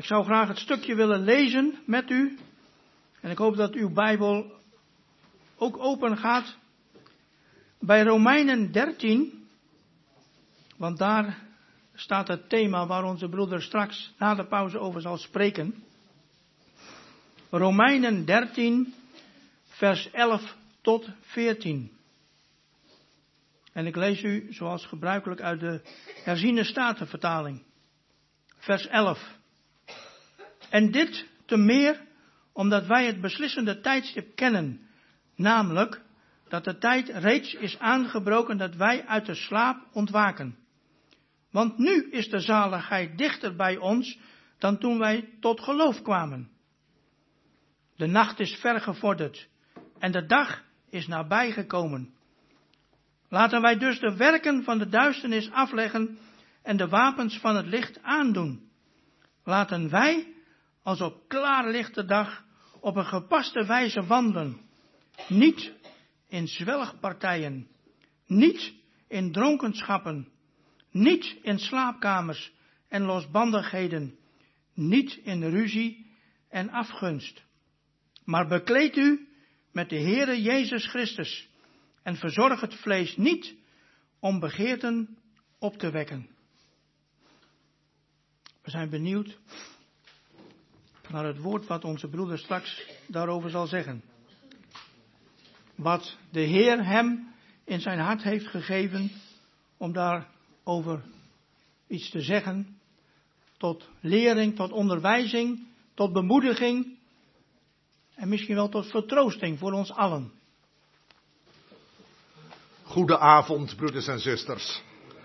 Ik zou graag het stukje willen lezen met u. En ik hoop dat uw Bijbel ook open gaat bij Romeinen 13. Want daar staat het thema waar onze broeder straks na de pauze over zal spreken. Romeinen 13, vers 11 tot 14. En ik lees u zoals gebruikelijk uit de herziene statenvertaling. Vers 11. En dit te meer omdat wij het beslissende tijdstip kennen, namelijk dat de tijd reeds is aangebroken dat wij uit de slaap ontwaken. Want nu is de zaligheid dichter bij ons dan toen wij tot geloof kwamen. De nacht is ver gevorderd en de dag is nabijgekomen. Laten wij dus de werken van de duisternis afleggen en de wapens van het licht aandoen. Laten wij, als op klare lichte dag, op een gepaste wijze wandelen. Niet in zwelgpartijen, niet in dronkenschappen, niet in slaapkamers en losbandigheden, niet in ruzie en afgunst. Maar bekleed u met de Heere Jezus Christus en verzorg het vlees niet om begeerten op te wekken. We zijn benieuwd naar het woord wat onze broeder straks daarover zal zeggen. Wat de Heer hem in zijn hart heeft gegeven om daarover iets te zeggen. Tot lering, tot onderwijzing, tot bemoediging en misschien wel tot vertroosting voor ons allen. Goedenavond, broeders en zusters.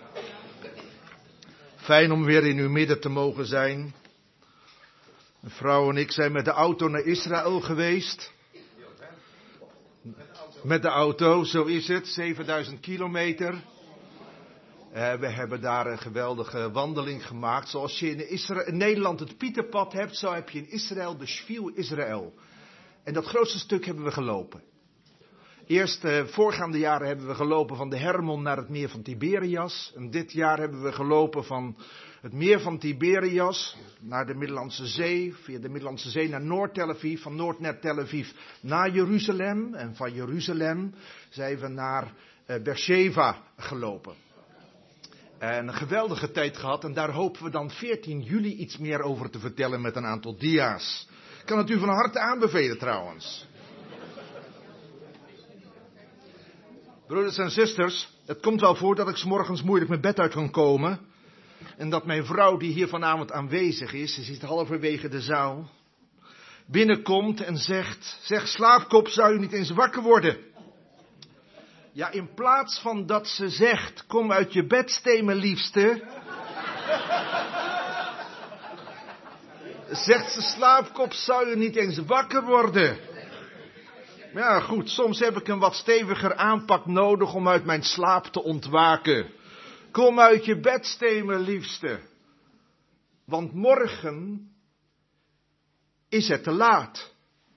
Fijn om weer in uw midden te mogen zijn. Mijn vrouw en ik zijn met de auto naar Israël geweest. Met de auto, zo is het, 7000 kilometer. We hebben daar een geweldige wandeling gemaakt. Zoals je in Nederland het Pieterpad hebt, zo heb je in Israël de Shvil Israël. En dat grootste stuk hebben we gelopen. Eerst, voorgaande jaren hebben we gelopen van de Hermon naar het meer van Tiberias. En dit jaar hebben we gelopen van het meer van Tiberias naar de Middellandse Zee. Via de Middellandse Zee naar Noord-Tel Aviv. Van Noord naar Tel Aviv naar Jeruzalem. En van Jeruzalem zijn we naar Beersheva gelopen. En een geweldige tijd gehad. En daar hopen we dan 14 juli iets meer over te vertellen met een aantal dia's. Ik kan het u van harte aanbevelen trouwens. Broeders en zusters, het komt wel voor dat ik 's morgens moeilijk mijn bed uit kan komen. En dat mijn vrouw, die hier vanavond aanwezig is, ze zit halverwege de zaal, binnenkomt en zegt, zeg slaapkop, zou je niet eens wakker worden? Ja, in plaats van dat ze zegt, kom uit je bed, Steen, liefste, zegt ze, slaapkop, zou je niet eens wakker worden? Ja, goed, soms heb ik een wat steviger aanpak nodig om uit mijn slaap te ontwaken. Kom uit je bed, Steen, liefste. Want morgen is het te laat.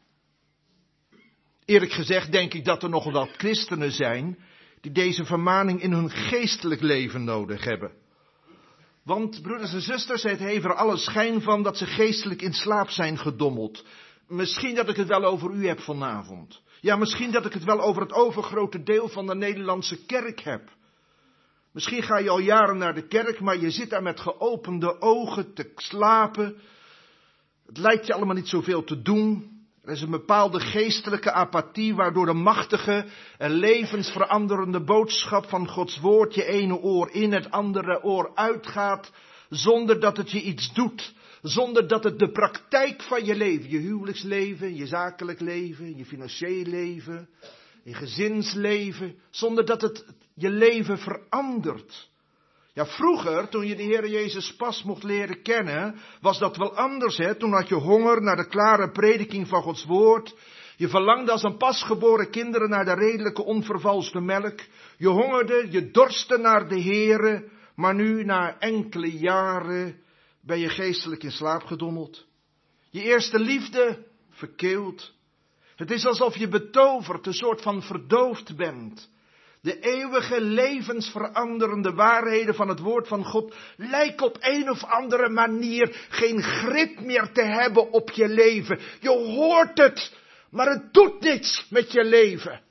Eerlijk gezegd denk ik dat er nog wat christenen zijn die deze vermaning in hun geestelijk leven nodig hebben. Want, broeders en zusters, het heeft er alle schijn van dat ze geestelijk in slaap zijn gedommeld. Misschien dat ik het wel over u heb vanavond. Ja, misschien dat ik het wel over het overgrote deel van de Nederlandse kerk heb. Misschien ga je al jaren naar de kerk, maar je zit daar met geopende ogen te slapen. Het lijkt je allemaal niet zoveel te doen. Er is een bepaalde geestelijke apathie, waardoor de machtige en levensveranderende boodschap van Gods woord je ene oor in het andere oor uitgaat, zonder dat het je iets doet. Zonder dat het de praktijk van je leven, je huwelijksleven, je zakelijk leven, je financieel leven, je gezinsleven, zonder dat het je leven verandert. Ja, vroeger, toen je de Heer Jezus pas mocht leren kennen, was dat wel anders, hè? Toen had je honger naar de klare prediking van Gods woord. Je verlangde als een pasgeboren kinderen naar de redelijke onvervalste melk. Je hongerde, je dorstte naar de Heere, maar nu na enkele jaren ben je geestelijk in slaap gedommeld. Je eerste liefde verkeeld. Het is alsof je betoverd, een soort van verdoofd bent. De eeuwige levensveranderende waarheden van het woord van God lijken op een of andere manier geen grip meer te hebben op je leven. Je hoort het, maar het doet niets met je leven.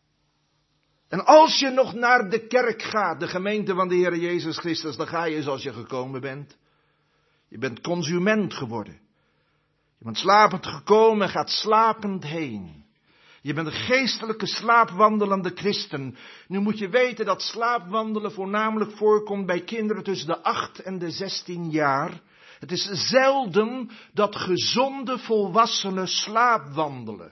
En als je nog naar de kerk gaat, de gemeente van de Heer Jezus Christus, dan ga je zoals je gekomen bent. Je bent consument geworden. Je bent slapend gekomen en gaat slapend heen. Je bent een geestelijke slaapwandelende christen. Nu moet je weten dat slaapwandelen voornamelijk voorkomt bij kinderen tussen de 8 en de 16 jaar. Het is zelden dat gezonde volwassenen slaapwandelen.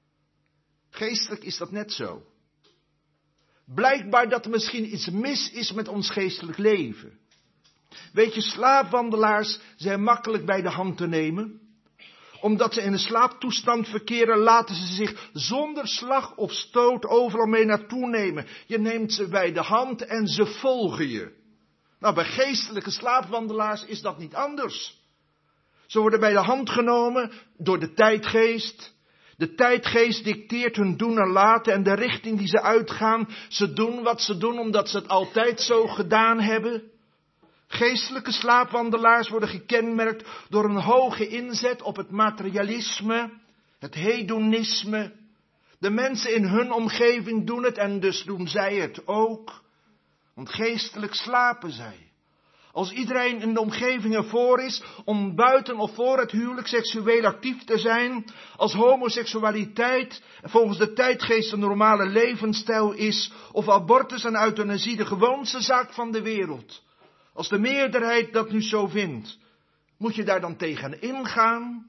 Geestelijk is dat net zo. Blijkbaar dat er misschien iets mis is met ons geestelijk leven. Weet je, slaapwandelaars zijn makkelijk bij de hand te nemen. Omdat ze in een slaaptoestand verkeren, laten ze zich zonder slag of stoot overal mee naartoe nemen. Je neemt ze bij de hand en ze volgen je. Nou, bij geestelijke slaapwandelaars is dat niet anders. Ze worden bij de hand genomen door de tijdgeest. De tijdgeest dicteert hun doen en laten en de richting die ze uitgaan. Ze doen wat ze doen omdat ze het altijd zo gedaan hebben. Geestelijke slaapwandelaars worden gekenmerkt door een hoge inzet op het materialisme, het hedonisme. De mensen in hun omgeving doen het en dus doen zij het ook. Want geestelijk slapen zij. Als iedereen in de omgeving ervoor is om buiten of voor het huwelijk seksueel actief te zijn, als homoseksualiteit volgens de tijdgeest een normale levensstijl is, of abortus en euthanasie de gewoonste zaak van de wereld. Als de meerderheid dat nu zo vindt, moet je daar dan tegen ingaan?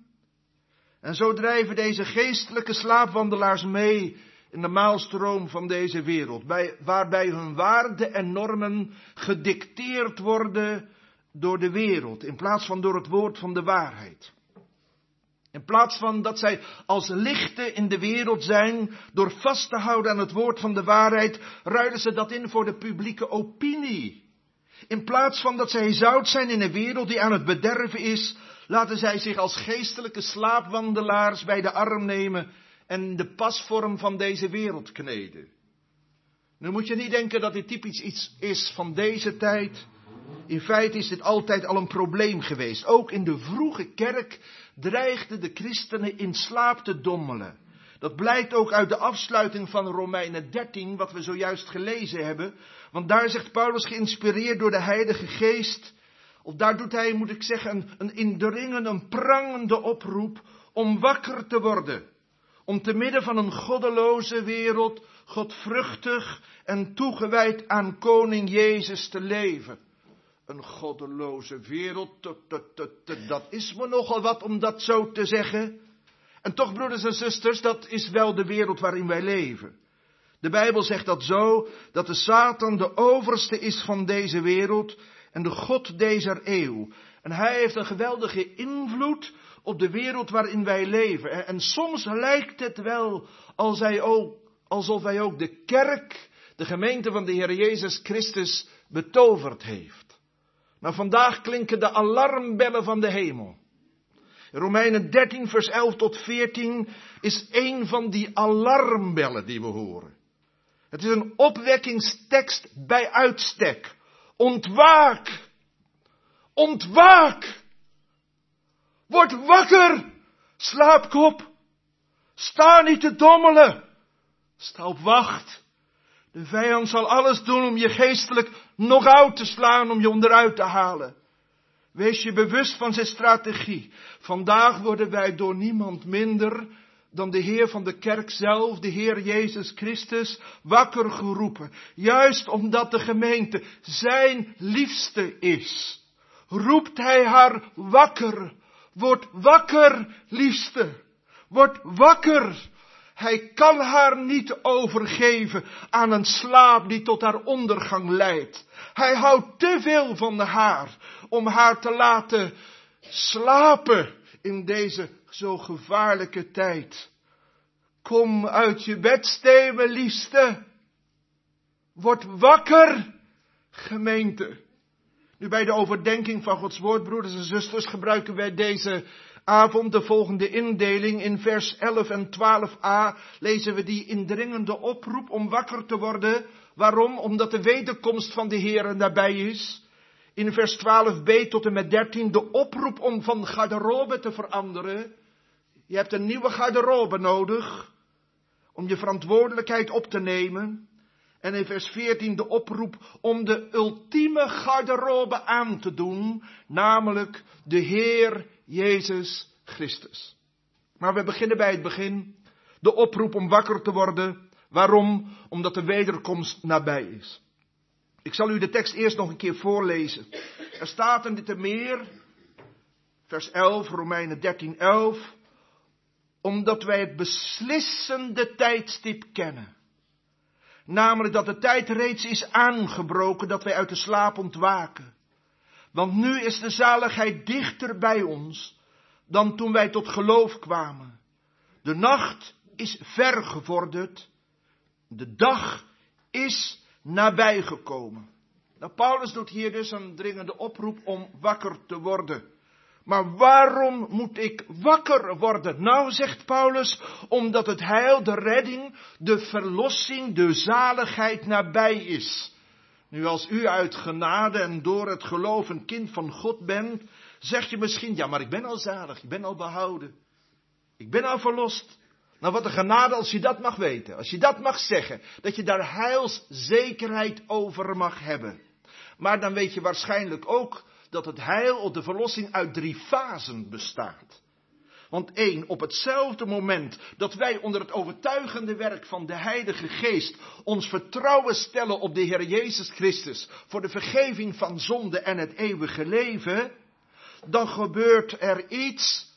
En zo drijven deze geestelijke slaapwandelaars mee in de maalstroom van deze wereld, waarbij hun waarden en normen gedicteerd worden door de wereld, in plaats van door het woord van de waarheid. In plaats van dat zij als lichten in de wereld zijn, door vast te houden aan het woord van de waarheid, ruilen ze dat in voor de publieke opinie. In plaats van dat zij zout zijn in een wereld die aan het bederven is, laten zij zich als geestelijke slaapwandelaars bij de arm nemen en de pasvorm van deze wereld kneden. Nu moet je niet denken dat dit typisch iets is van deze tijd. In feite is dit altijd al een probleem geweest. Ook in de vroege kerk dreigden de christenen in slaap te dommelen. Dat blijkt ook uit de afsluiting van Romeinen 13, wat we zojuist gelezen hebben. Want daar zegt Paulus, geïnspireerd door de Heilige Geest, of daar doet hij, moet ik zeggen, een indringende, een prangende oproep om wakker te worden. Om te midden van een goddeloze wereld, godvruchtig en toegewijd aan koning Jezus te leven. Een goddeloze wereld, dat is me nogal wat om dat zo te zeggen. En toch, broeders en zusters, dat is wel de wereld waarin wij leven. De Bijbel zegt dat zo, dat de Satan de overste is van deze wereld en de god deze eeuw. En hij heeft een geweldige invloed op de wereld waarin wij leven. En soms lijkt het wel alsof hij ook de kerk, de gemeente van de Heer Jezus Christus, betoverd heeft. Maar vandaag klinken de alarmbellen van de hemel. Romeinen 13 vers 11 tot 14 is een van die alarmbellen die we horen. Het is een opwekkingstekst bij uitstek. Ontwaak! Ontwaak! Word wakker! Slaapkop! Sta niet te dommelen! Sta op wacht! De vijand zal alles doen om je geestelijk knock-out te slaan, om je onderuit te halen. Wees je bewust van zijn strategie. Vandaag worden wij door niemand minder dan de Heer van de kerk zelf, de Heer Jezus Christus, wakker geroepen. Juist omdat de gemeente zijn liefste is, roept hij haar wakker. Word wakker, liefste. Word wakker. Hij kan haar niet overgeven aan een slaap die tot haar ondergang leidt. Hij houdt te veel van haar om haar te laten slapen in deze zo gevaarlijke tijd. Kom uit je bedstee, mijn liefste. Word wakker, gemeente. Nu bij de overdenking van Gods woord, broeders en zusters, gebruiken wij deze avond de volgende indeling. In vers 11 en 12a lezen we die indringende oproep om wakker te worden. Waarom? Omdat de wederkomst van de Heer nabij is. In vers 12b tot en met 13 de oproep om van garderobe te veranderen. Je hebt een nieuwe garderobe nodig om je verantwoordelijkheid op te nemen. En in vers 14 de oproep om de ultieme garderobe aan te doen, namelijk de Heer Jezus Christus. Maar we beginnen bij het begin. De oproep om wakker te worden. Waarom? Omdat de wederkomst nabij is. Ik zal u de tekst eerst nog een keer voorlezen. Er staat in dit te meer, vers 11, Romeinen 13:11, omdat wij het beslissende tijdstip kennen. Namelijk dat de tijd reeds is aangebroken dat wij uit de slaap ontwaken. Want nu is de zaligheid dichter bij ons dan toen wij tot geloof kwamen. De nacht is ver gevorderd. De dag is nabijgekomen. Nou, Paulus doet hier dus een dringende oproep om wakker te worden. Maar waarom moet ik wakker worden? Nou, zegt Paulus, omdat het heil, de redding, de verlossing, de zaligheid nabij is. Nu, als u uit genade en door het geloof een kind van God bent, zeg je misschien, ja, maar ik ben al zalig, ik ben al behouden. Ik ben al verlost. Nou, wat een genade als je dat mag weten. Als je dat mag zeggen. Dat je daar heilszekerheid over mag hebben. Maar dan weet je waarschijnlijk ook dat het heil of de verlossing uit 3 fasen bestaat. Want 1, op hetzelfde moment dat wij onder het overtuigende werk van de Heilige Geest ons vertrouwen stellen op de Heer Jezus Christus voor de vergeving van zonde en het eeuwige leven, dan gebeurt er iets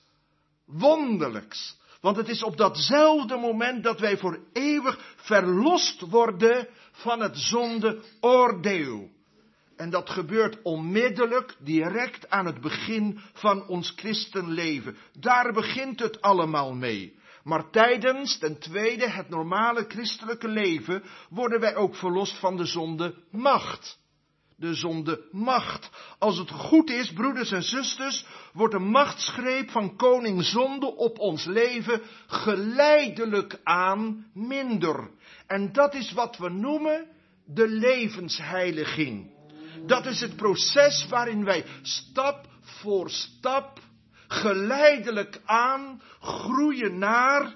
wonderlijks. Want het is op datzelfde moment dat wij voor eeuwig verlost worden van het zondeoordeel. En dat gebeurt onmiddellijk, direct aan het begin van ons christenleven. Daar begint het allemaal mee. Maar tijdens, ten tweede, het normale christelijke leven, worden wij ook verlost van de zondemacht. De zondemacht. Als het goed is, broeders en zusters, wordt de machtsgreep van koning zonde op ons leven geleidelijk aan minder. En dat is wat we noemen de levensheiliging. Dat is het proces waarin wij stap voor stap geleidelijk aan groeien naar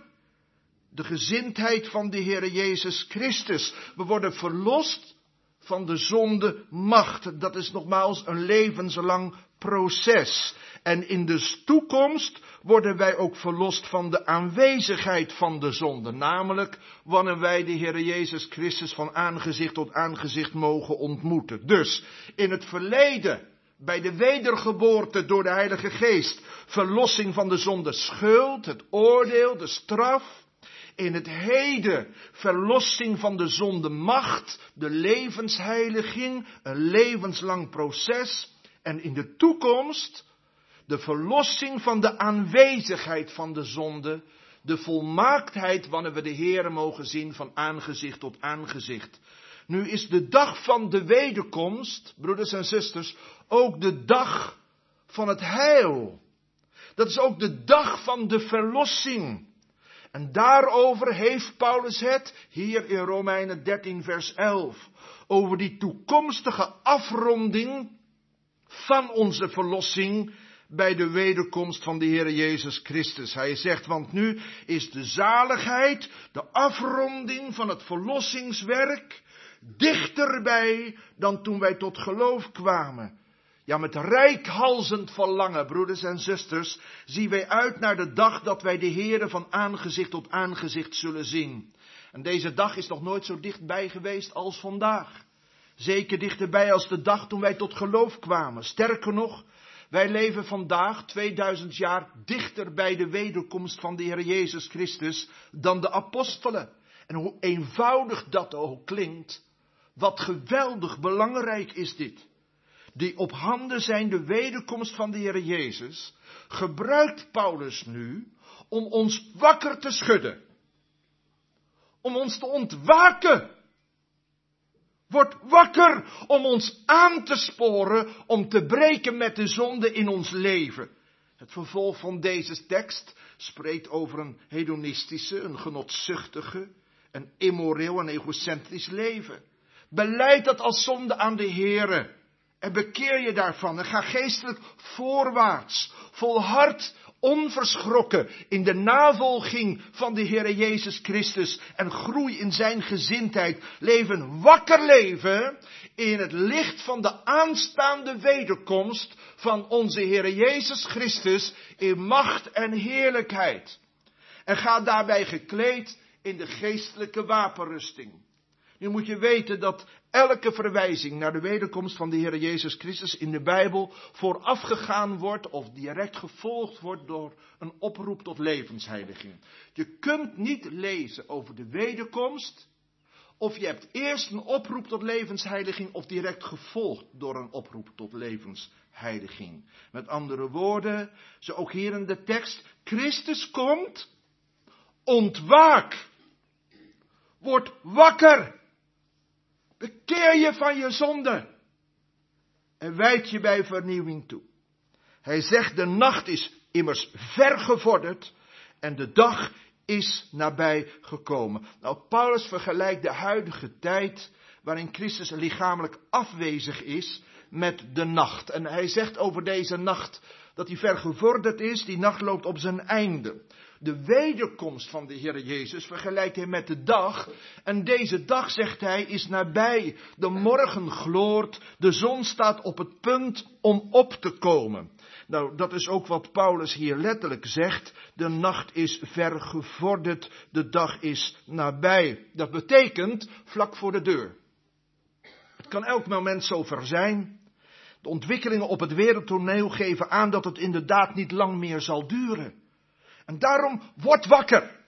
de gezindheid van de Heer Jezus Christus. We worden verlost van de zondemacht. Dat is nogmaals een levenslang proces. En in de toekomst worden wij ook verlost van de aanwezigheid van de zonde. Namelijk wanneer wij de Heer Jezus Christus van aangezicht tot aangezicht mogen ontmoeten. Dus in het verleden, bij de wedergeboorte door de Heilige Geest, verlossing van de zonde schuld, het oordeel, de straf. In het heden verlossing van de zondemacht, de levensheiliging, een levenslang proces. En in de toekomst de verlossing van de aanwezigheid van de zonde, de volmaaktheid wanneer we de Heere mogen zien van aangezicht tot aangezicht. Nu is de dag van de wederkomst, broeders en zusters, ook de dag van het heil. Dat is ook de dag van de verlossing. En daarover heeft Paulus het, hier in Romeinen 13 vers 11, over die toekomstige afronding van onze verlossing bij de wederkomst van de Heer Jezus Christus. Hij zegt, want nu is de zaligheid, de afronding van het verlossingswerk, dichterbij dan toen wij tot geloof kwamen. Ja, met reikhalzend verlangen, broeders en zusters, zien wij uit naar de dag dat wij de Heere van aangezicht tot aangezicht zullen zien. En deze dag is nog nooit zo dichtbij geweest als vandaag. Zeker dichterbij als de dag toen wij tot geloof kwamen. Sterker nog, wij leven vandaag 2000 jaar dichter bij de wederkomst van de Heer Jezus Christus dan de apostelen. En hoe eenvoudig dat ook klinkt, wat geweldig belangrijk is dit. Die op handen zijn de wederkomst van de Heer Jezus, gebruikt Paulus nu om ons wakker te schudden. Om ons te ontwaken. Word wakker om ons aan te sporen om te breken met de zonde in ons leven. Het vervolg van deze tekst spreekt over een hedonistische, een genotzuchtige, een immoreel en egocentrisch leven. Belijd dat als zonde aan de Heere. En bekeer je daarvan. En ga geestelijk voorwaarts. Volhard, onverschrokken in de navolging van de Heere Jezus Christus. En groei in zijn gezindheid. Leven, wakker leven in het licht van de aanstaande wederkomst van onze Heere Jezus Christus in macht en heerlijkheid. En ga daarbij gekleed in de geestelijke wapenrusting. Nu moet je weten dat elke verwijzing naar de wederkomst van de Heer Jezus Christus in de Bijbel voorafgegaan wordt of direct gevolgd wordt door een oproep tot levensheiliging. Je kunt niet lezen over de wederkomst of je hebt eerst een oproep tot levensheiliging of direct gevolgd door een oproep tot levensheiliging. Met andere woorden, zo ook hier in de tekst, Christus komt, ontwaak, word wakker. Bekeer je van je zonde en wijd je bij vernieuwing toe. Hij zegt, de nacht is immers ver gevorderd en de dag is nabij gekomen. Nou, Paulus vergelijkt de huidige tijd waarin Christus lichamelijk afwezig is met de nacht. En hij zegt over deze nacht dat die ver gevorderd is, die nacht loopt op zijn einde. De wederkomst van de Heer Jezus vergelijkt hij met de dag. En deze dag, zegt hij, is nabij. De morgen gloort, de zon staat op het punt om op te komen. Nou, dat is ook wat Paulus hier letterlijk zegt. De nacht is ver gevorderd, de dag is nabij. Dat betekent vlak voor de deur. Het kan elk moment zover zijn. De ontwikkelingen op het wereldtoneel geven aan dat het inderdaad niet lang meer zal duren. En daarom, word wakker.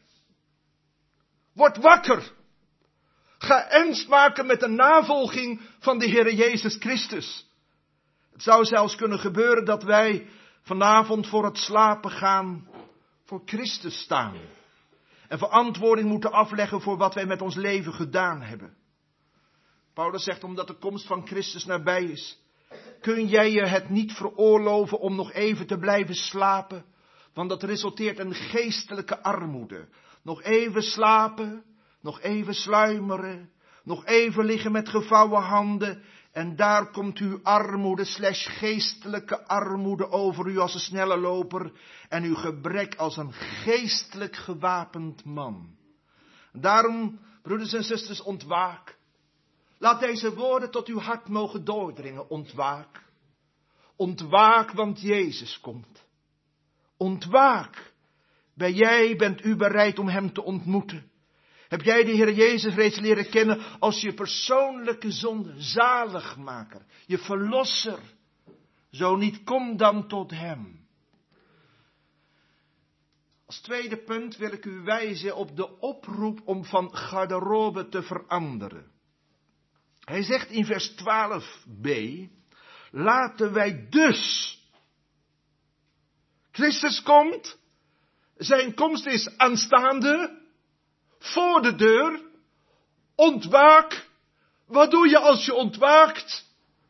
Word wakker. Ga ernst maken met de navolging van de Heer Jezus Christus. Het zou zelfs kunnen gebeuren dat wij vanavond voor het slapen gaan voor Christus staan. En verantwoording moeten afleggen voor wat wij met ons leven gedaan hebben. Paulus zegt, omdat de komst van Christus nabij is, kun jij je het niet veroorloven om nog even te blijven slapen. Want dat resulteert in geestelijke armoede. Nog even slapen, nog even sluimeren, nog even liggen met gevouwen handen. En daar komt uw armoede / geestelijke armoede over u als een snelle loper. En uw gebrek als een geestelijk gewapend man. Daarom, broeders en zusters, ontwaak. Laat deze woorden tot uw hart mogen doordringen. Ontwaak. Ontwaak, want Jezus komt. Ontwaak. Bent u bereid om hem te ontmoeten? Heb jij de Heer Jezus reeds leren kennen als je persoonlijke zonde, zaligmaker, je verlosser? Zo niet, kom dan tot hem. Als tweede punt wil ik u wijzen op de oproep om van garderobe te veranderen. Hij zegt in vers 12b, laten wij dus. Christus komt, zijn komst is aanstaande, voor de deur, ontwaak. Wat doe je als je ontwaakt?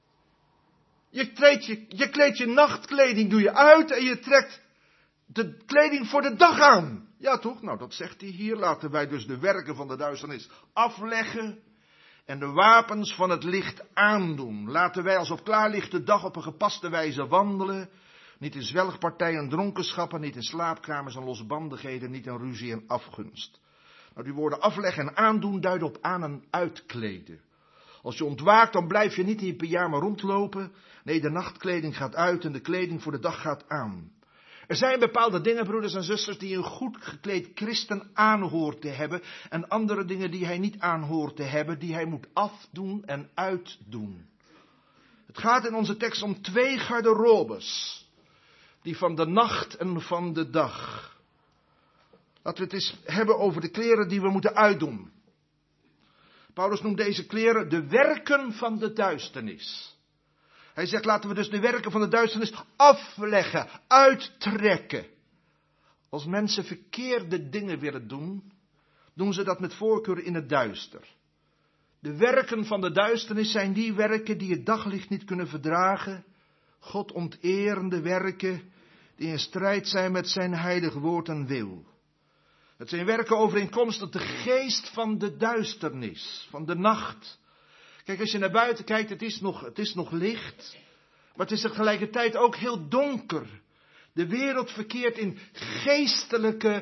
Je kleedt je nachtkleding doe je uit en je trekt de kleding voor de dag aan. Ja toch? Nou dat zegt hij hier, laten wij dus de werken van de duisternis afleggen en de wapens van het licht aandoen. Laten wij als op klaarlichte dag op een gepaste wijze wandelen. Niet in zwelgpartijen en dronkenschappen, niet in slaapkamers en losbandigheden, niet in ruzie en afgunst. Nou, die woorden afleggen en aandoen duiden op aan- en uitkleden. Als je ontwaakt, dan blijf je niet in je pyjama rondlopen. Nee, de nachtkleding gaat uit en de kleding voor de dag gaat aan. Er zijn bepaalde dingen, broeders en zusters, die een goed gekleed christen aanhoort te hebben. En andere dingen die hij niet aanhoort te hebben, die hij moet afdoen en uitdoen. Het gaat in onze tekst om 2 garderobes. Die van de nacht en van de dag. Laten we het eens hebben over de kleren die we moeten uitdoen. Paulus noemt deze kleren de werken van de duisternis. Hij zegt, laten we dus de werken van de duisternis afleggen, uittrekken. Als mensen verkeerde dingen willen doen, doen ze dat met voorkeur in het duister. De werken van de duisternis zijn die werken die het daglicht niet kunnen verdragen. God onterende werken die in strijd zijn met zijn heilig woord en wil. Het zijn werken overeenkomstig de geest van de duisternis, van de nacht. Kijk, als je naar buiten kijkt, het is nog licht. Maar het is tegelijkertijd ook heel donker. De wereld verkeert in geestelijke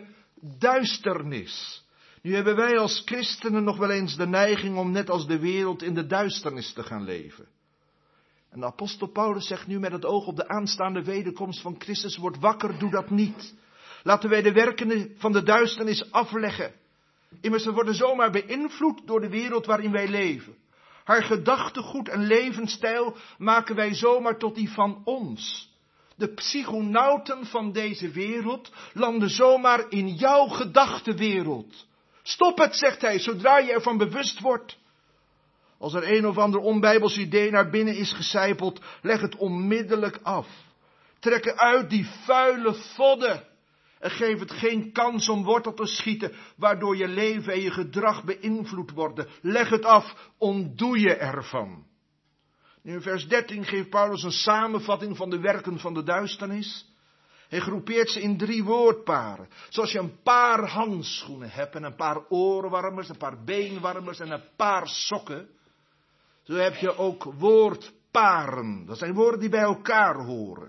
duisternis. Nu hebben wij als christenen nog wel eens de neiging om net als de wereld in de duisternis te gaan leven. En de apostel Paulus zegt nu met het oog op de aanstaande wederkomst van Christus, word wakker, doe dat niet. Laten wij de werken van de duisternis afleggen. Immers we worden zomaar beïnvloed door de wereld waarin wij leven. Haar gedachtegoed en levensstijl maken wij zomaar tot die van ons. De psychonauten van deze wereld landen zomaar in jouw gedachtenwereld. Stop het, zegt hij, zodra je ervan bewust wordt. Als er een of ander onbijbels idee naar binnen is gesijpeld, leg het onmiddellijk af. Trek eruit die vuile vodden. En geef het geen kans om wortel te schieten, waardoor je leven en je gedrag beïnvloed worden. Leg het af, ontdoe je ervan. In vers 13 geeft Paulus een samenvatting van de werken van de duisternis. Hij groepeert ze in 3 woordparen. Zoals je een paar handschoenen hebt en een paar oorwarmers, een paar beenwarmers en een paar sokken. Zo heb je ook woordparen. Dat zijn woorden die bij elkaar horen.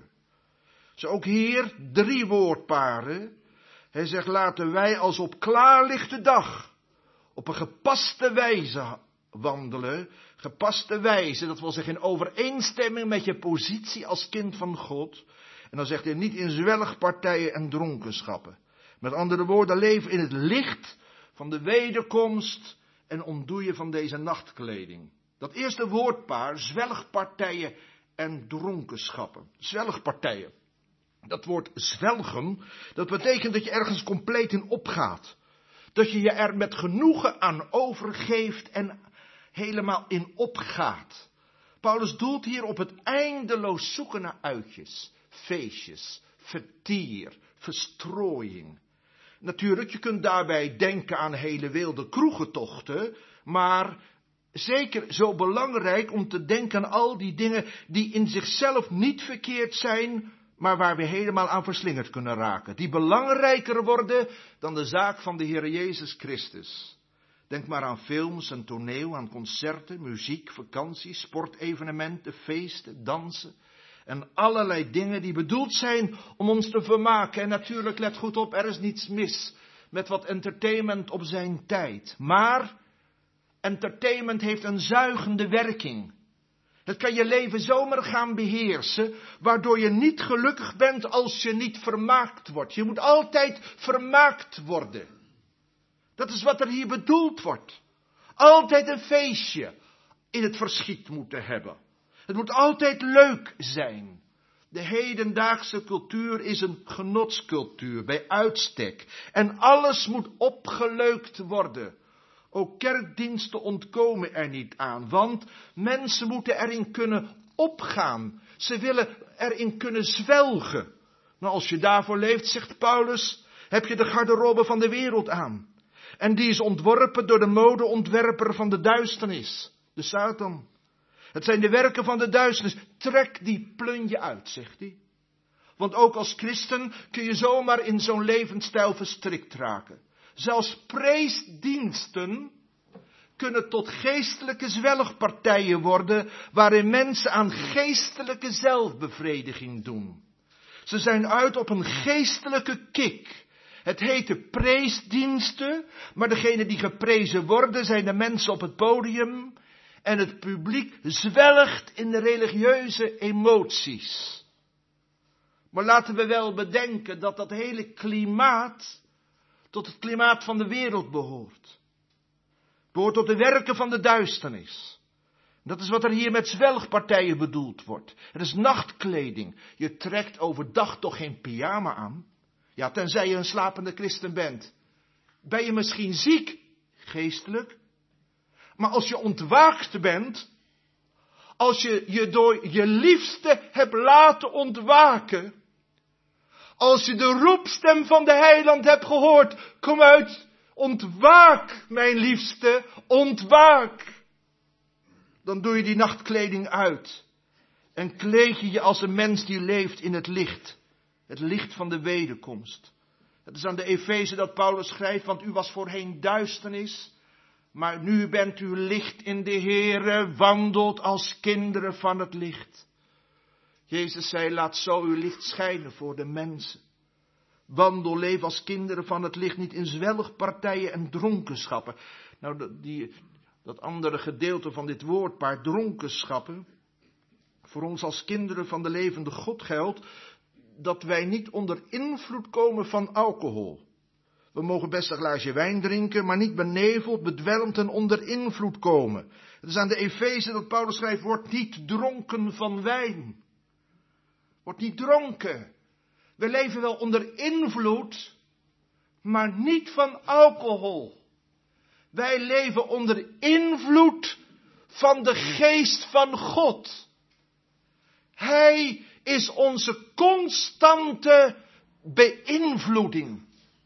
Zo ook hier 3 woordparen. Hij zegt, laten wij als op klaarlichte dag op een gepaste wijze wandelen. Gepaste wijze, dat wil zeggen in overeenstemming met je positie als kind van God. En dan zegt hij niet in zwelgpartijen en dronkenschappen. Met andere woorden, leven in het licht van de wederkomst en ontdoe je van deze nachtkleding. Dat eerste woordpaar, zwelgpartijen en dronkenschappen. Zwelgpartijen. Dat woord zwelgen, dat betekent dat je ergens compleet in opgaat. Dat je je er met genoegen aan overgeeft en helemaal in opgaat. Paulus doelt hier op het eindeloos zoeken naar uitjes, feestjes, vertier, verstrooiing. Natuurlijk, je kunt daarbij denken aan hele wilde kroegentochten, maar zeker zo belangrijk om te denken aan al die dingen die in zichzelf niet verkeerd zijn, maar waar we helemaal aan verslingerd kunnen raken. Die belangrijker worden dan de zaak van de Heer Jezus Christus. Denk maar aan films en toneel, aan concerten, muziek, vakanties, sportevenementen, feesten, dansen. En allerlei dingen die bedoeld zijn om ons te vermaken. En natuurlijk, let goed op, er is niets mis met wat entertainment op zijn tijd. Maar entertainment heeft een zuigende werking. Het kan je leven zomaar gaan beheersen, waardoor je niet gelukkig bent als je niet vermaakt wordt. Je moet altijd vermaakt worden. Dat is wat er hier bedoeld wordt. Altijd een feestje in het verschiet moeten hebben. Het moet altijd leuk zijn. De hedendaagse cultuur is een genotscultuur bij uitstek. En alles moet opgeleukt worden. Ook kerkdiensten ontkomen er niet aan, want mensen moeten erin kunnen opgaan. Ze willen erin kunnen zwelgen. Nou, als je daarvoor leeft, zegt Paulus, heb je de garderobe van de wereld aan. En die is ontworpen door de modeontwerper van de duisternis, de Satan. Het zijn de werken van de duisternis. Trek die plunje uit, zegt hij. Want ook als christen kun je zomaar in zo'n levensstijl verstrikt raken. Zelfs preesdiensten kunnen tot geestelijke zwelgpartijen worden, waarin mensen aan geestelijke zelfbevrediging doen. Ze zijn uit op een geestelijke kick. Het heet preesdiensten, maar degene die geprezen worden zijn de mensen op het podium en het publiek zwelgt in de religieuze emoties. Maar laten we wel bedenken dat dat hele klimaat tot het klimaat van de wereld behoort. Behoort tot de werken van de duisternis. Dat is wat er hier met zwelgpartijen bedoeld wordt. Het is nachtkleding. Je trekt overdag toch geen pyjama aan? Ja, tenzij je een slapende christen bent. Ben je misschien ziek, geestelijk? Maar als je ontwaakt bent, als je je door je liefste hebt laten ontwaken, als je de roepstem van de heiland hebt gehoord, kom uit, ontwaak, mijn liefste, ontwaak. Dan doe je die nachtkleding uit en kleed je je als een mens die leeft in het licht van de wederkomst. Het is aan de Efeze dat Paulus schrijft, want u was voorheen duisternis, Maar nu bent u licht in de Heere, wandelt als kinderen van het licht. Jezus zei, laat zo uw licht schijnen voor de mensen. Wandel, leef als kinderen van het licht, niet in zwelgpartijen en dronkenschappen. Nou, dat andere gedeelte van dit woordpaar, dronkenschappen, voor ons als kinderen van de levende God geldt dat wij niet onder invloed komen van alcohol. We mogen best een glaasje wijn drinken, maar niet beneveld, bedwelmd en onder invloed komen. Het is aan de Efeze dat Paulus schrijft, word niet dronken van wijn. Word niet dronken. We leven wel onder invloed, maar niet van alcohol. Wij leven onder invloed van de geest van God. Hij is onze constante beïnvloeding.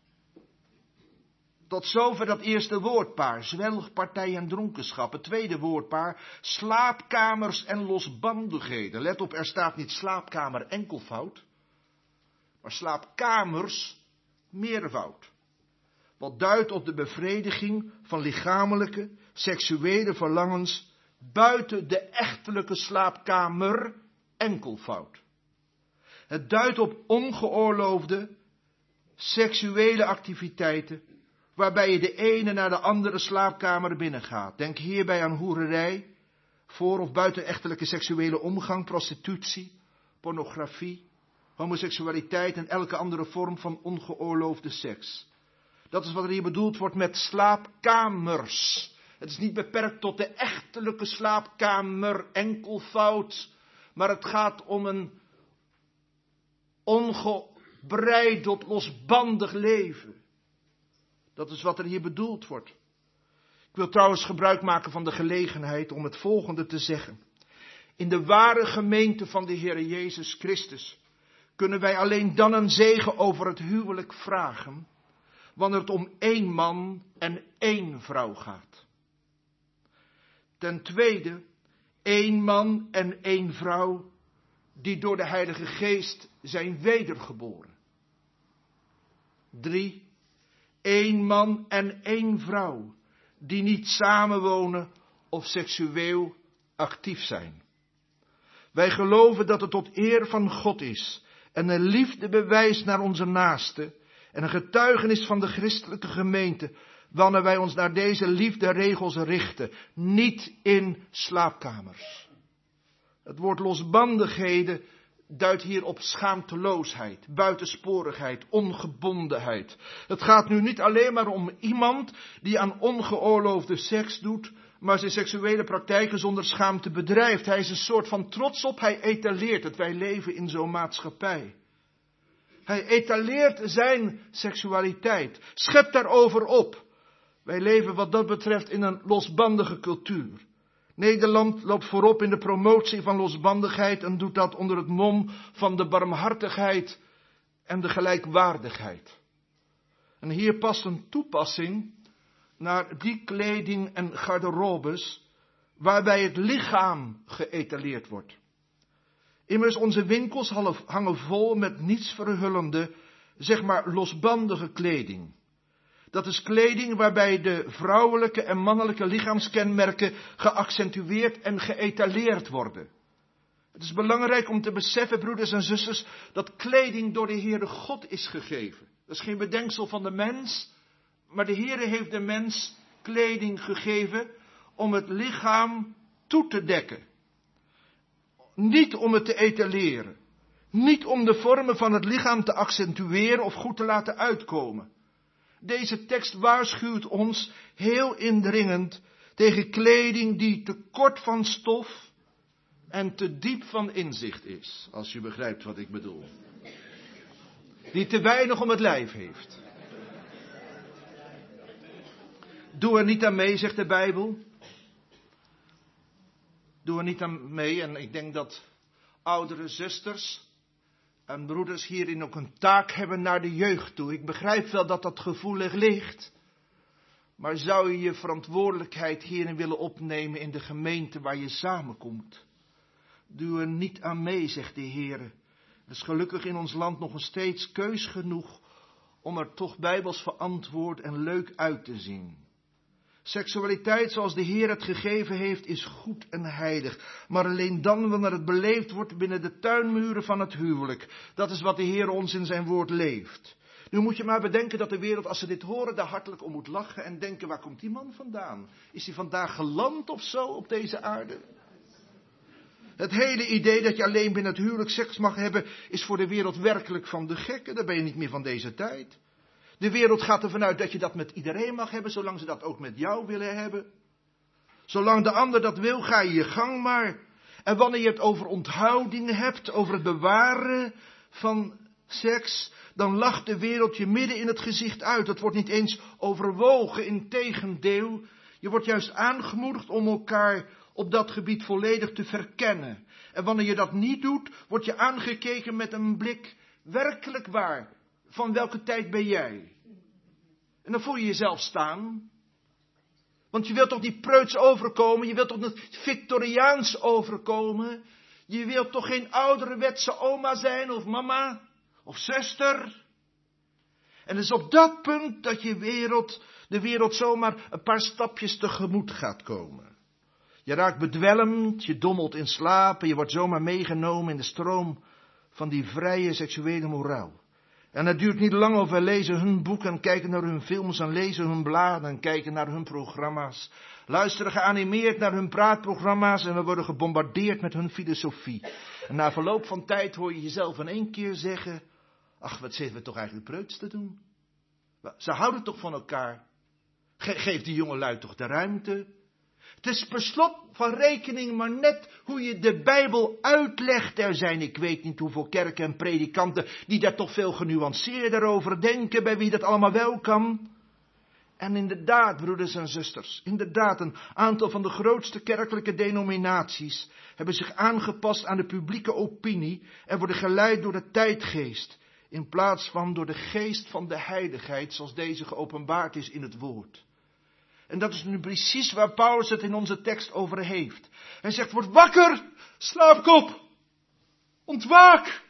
Tot zover dat eerste woordpaar, zwelgpartij en dronkenschap. Het tweede woordpaar, slaapkamers en losbandigheden. Let op, er staat niet slaapkamer enkelvoud, maar slaapkamers meervoud. Wat duidt op de bevrediging van lichamelijke, seksuele verlangens buiten de echtelijke slaapkamer enkelvoud. Het duidt op ongeoorloofde seksuele activiteiten, waarbij je de ene naar de andere slaapkamer binnengaat. Denk hierbij aan hoererij, voor- of buitenechtelijke seksuele omgang, prostitutie, pornografie, homoseksualiteit en elke andere vorm van ongeoorloofde seks. Dat is wat er hier bedoeld wordt met slaapkamers. Het is niet beperkt tot de echtelijke slaapkamer enkelvoud, maar het gaat om een ongebreideld, losbandig leven. Dat is wat er hier bedoeld wordt. Ik wil trouwens gebruik maken van de gelegenheid om het volgende te zeggen. In de ware gemeente van de Heer Jezus Christus kunnen wij alleen dan een zegen over het huwelijk vragen, wanneer het om 1 man en 1 vrouw gaat. Ten tweede, 1 man en 1 vrouw die door de Heilige Geest zijn wedergeboren. 3, 1 man en 1 vrouw die niet samenwonen of seksueel actief zijn. Wij geloven dat het tot eer van God is en een liefdebewijs naar onze naaste en een getuigenis van de christelijke gemeente, wanneer wij ons naar deze liefderegels richten, niet in slaapkamers. Het woord losbandigheden duidt hier op schaamteloosheid, buitensporigheid, ongebondenheid. Het gaat nu niet alleen maar om iemand die aan ongeoorloofde seks doet, maar zijn seksuele praktijken zonder schaamte bedrijft. Hij is een soort van trots op, hij etaleert het. Wij leven in zo'n maatschappij. Hij etaleert zijn seksualiteit, schept daarover op. Wij leven wat dat betreft in een losbandige cultuur. Nederland loopt voorop in de promotie van losbandigheid en doet dat onder het mom van de barmhartigheid en de gelijkwaardigheid. En hier past een toepassing naar die kleding en garderobes waarbij het lichaam geëtaleerd wordt. Immers onze winkels hangen vol met niets verhullende, zeg maar losbandige kleding. Dat is kleding waarbij de vrouwelijke en mannelijke lichaamskenmerken geaccentueerd en geëtaleerd worden. Het is belangrijk om te beseffen, broeders en zusters, dat kleding door de Heere God is gegeven. Dat is geen bedenksel van de mens, maar de Heere heeft de mens kleding gegeven om het lichaam toe te dekken. Niet om het te etaleren. Niet om de vormen van het lichaam te accentueren of goed te laten uitkomen. Deze tekst waarschuwt ons heel indringend tegen kleding die te kort van stof en te diep van inzicht is, als u begrijpt wat ik bedoel. Die te weinig om het lijf heeft. Doe er niet aan mee, zegt de Bijbel. Doe er niet aan mee, en ik denk dat oudere zusters en broeders hierin ook een taak hebben naar de jeugd toe. Ik begrijp wel dat dat gevoelig ligt. Maar zou je je verantwoordelijkheid hierin willen opnemen in de gemeente waar je samenkomt? Doe er niet aan mee, zegt de Heer. Er is gelukkig in ons land nog steeds keus genoeg om er toch bijbels verantwoord en leuk uit te zien. Seksualiteit zoals de Heer het gegeven heeft is goed en heilig. Maar alleen dan wanneer het beleefd wordt binnen de tuinmuren van het huwelijk. Dat is wat de Heer ons in zijn woord leeft. Nu moet je maar bedenken dat de wereld, als ze dit horen, daar hartelijk om moet lachen en denken, waar komt die man vandaan? Is hij vandaag geland of zo op deze aarde? Het hele idee dat je alleen binnen het huwelijk seks mag hebben, is voor de wereld werkelijk van de gekken. Dan ben je niet meer van deze tijd. De wereld gaat ervan uit dat je dat met iedereen mag hebben, zolang ze dat ook met jou willen hebben. Zolang de ander dat wil, ga je je gang maar. En wanneer je het over onthouding hebt, over het bewaren van seks, dan lacht de wereld je midden in het gezicht uit. Dat wordt niet eens overwogen, integendeel. Je wordt juist aangemoedigd om elkaar op dat gebied volledig te verkennen. En wanneer je dat niet doet, word je aangekeken met een blik, werkelijk waar, van welke tijd ben jij? En dan voel je jezelf staan. Want je wilt toch niet preuts overkomen, je wilt toch niet Victoriaans overkomen. Je wilt toch geen ouderwetse oma zijn of mama of zuster. En het is op dat punt dat de wereld zomaar een paar stapjes tegemoet gaat komen. Je raakt bedwelmd, je dommelt in slaap en je wordt zomaar meegenomen in de stroom van die vrije seksuele moraal. En het duurt niet lang of wij lezen hun boeken en kijken naar hun films en lezen hun bladen en kijken naar hun programma's. Luisteren geanimeerd naar hun praatprogramma's en we worden gebombardeerd met hun filosofie. En na verloop van tijd hoor je jezelf in één keer zeggen, ach, wat zitten we toch eigenlijk preuts te doen? Ze houden toch van elkaar? Geef die jongelui toch de ruimte? Het is per slot van rekening maar net hoe je de Bijbel uitlegt. Er zijn, ik weet niet hoeveel kerken en predikanten die daar toch veel genuanceerder over denken, bij wie dat allemaal wel kan. En inderdaad, broeders en zusters, inderdaad, een aantal van de grootste kerkelijke denominaties hebben zich aangepast aan de publieke opinie en worden geleid door de tijdgeest, in plaats van door de geest van de heiligheid, zoals deze geopenbaard is in het woord. En dat is nu precies waar Paulus het in onze tekst over heeft. Hij zegt, word wakker, slaapkop, ontwaak.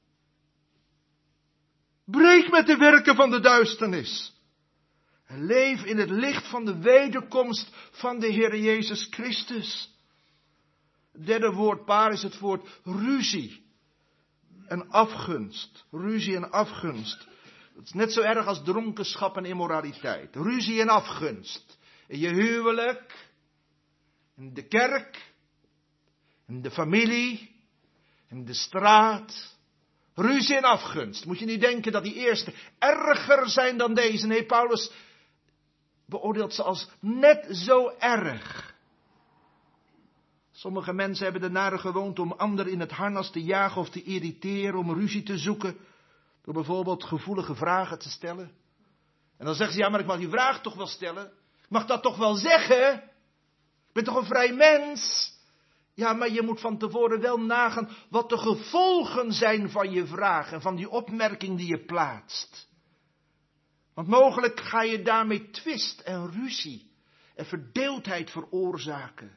Breek met de werken van de duisternis. En leef in het licht van de wederkomst van de Heer Jezus Christus. Het derde woordpaar is het woord ruzie en afgunst. Ruzie en afgunst. Dat is net zo erg als dronkenschap en immoraliteit. Ruzie en afgunst. In je huwelijk, in de kerk, in de familie, in de straat. Ruzie en afgunst. Moet je niet denken dat die eerste erger zijn dan deze. Nee, Paulus beoordeelt ze als net zo erg. Sommige mensen hebben de nare gewoonte om anderen in het harnas te jagen of te irriteren, om ruzie te zoeken. Door bijvoorbeeld gevoelige vragen te stellen. En dan zeggen ze, ja, maar ik mag die vraag toch wel stellen. Ik mag dat toch wel zeggen? Ik ben toch een vrij mens? Ja, maar je moet van tevoren wel nagaan wat de gevolgen zijn van je vraag en van die opmerking die je plaatst. Want mogelijk ga je daarmee twist en ruzie en verdeeldheid veroorzaken.